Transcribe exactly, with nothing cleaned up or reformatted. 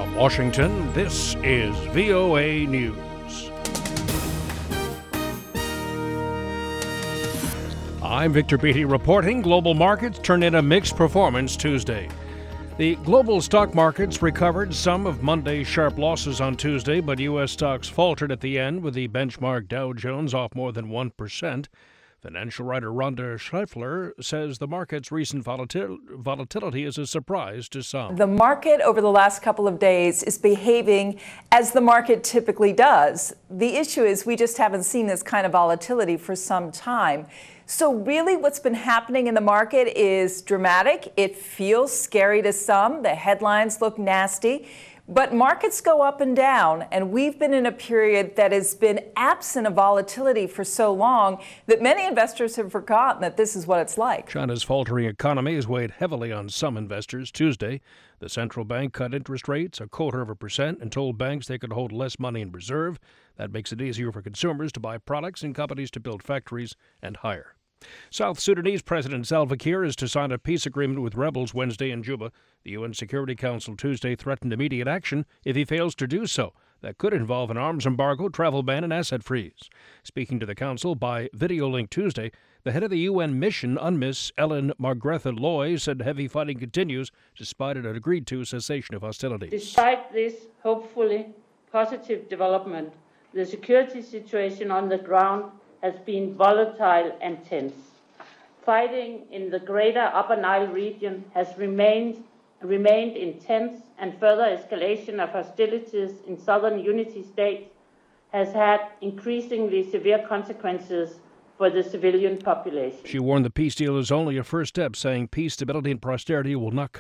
From Washington, this is V O A News. I'm Victor Beatty reporting. Global markets turned in a mixed performance Tuesday. The global stock markets recovered some of Monday's sharp losses on Tuesday, but U S stocks faltered at the end, with the benchmark Dow Jones off more than one percent. Financial writer Rhonda Scheffler says the market's recent volatil- volatility is a surprise to some. The market over the last couple of days is behaving as the market typically does. The issue is we just haven't seen this kind of volatility for some time. So really what's been happening in the market is dramatic. It feels scary to some. The headlines look nasty. But markets go up and down, and we've been in a period that has been absent of volatility for so long that many investors have forgotten that this is what it's like. China's faltering economy has weighed heavily on some investors. Tuesday, the central bank cut interest rates a quarter of a percent and told banks they could hold less money in reserve. That makes it easier for consumers to buy products and companies to build factories and hire. South Sudanese President Salva Kiir is to sign a peace agreement with rebels Wednesday in Juba. The U N Security Council Tuesday threatened immediate action if he fails to do so. That could involve an arms embargo, travel ban, and asset freeze. Speaking to the council by video link Tuesday, the head of the U N mission, UNMISS, Ellen Margrethe Loy, said heavy fighting continues despite an agreed-to cessation of hostilities. Despite this hopefully positive development, the security situation on the ground has been volatile and tense. Fighting in the greater Upper Nile region has remained, remained intense, and further escalation of hostilities in southern Unity State has had increasingly severe consequences for the civilian population. She warned the peace deal is only a first step, saying peace, stability, and prosperity will not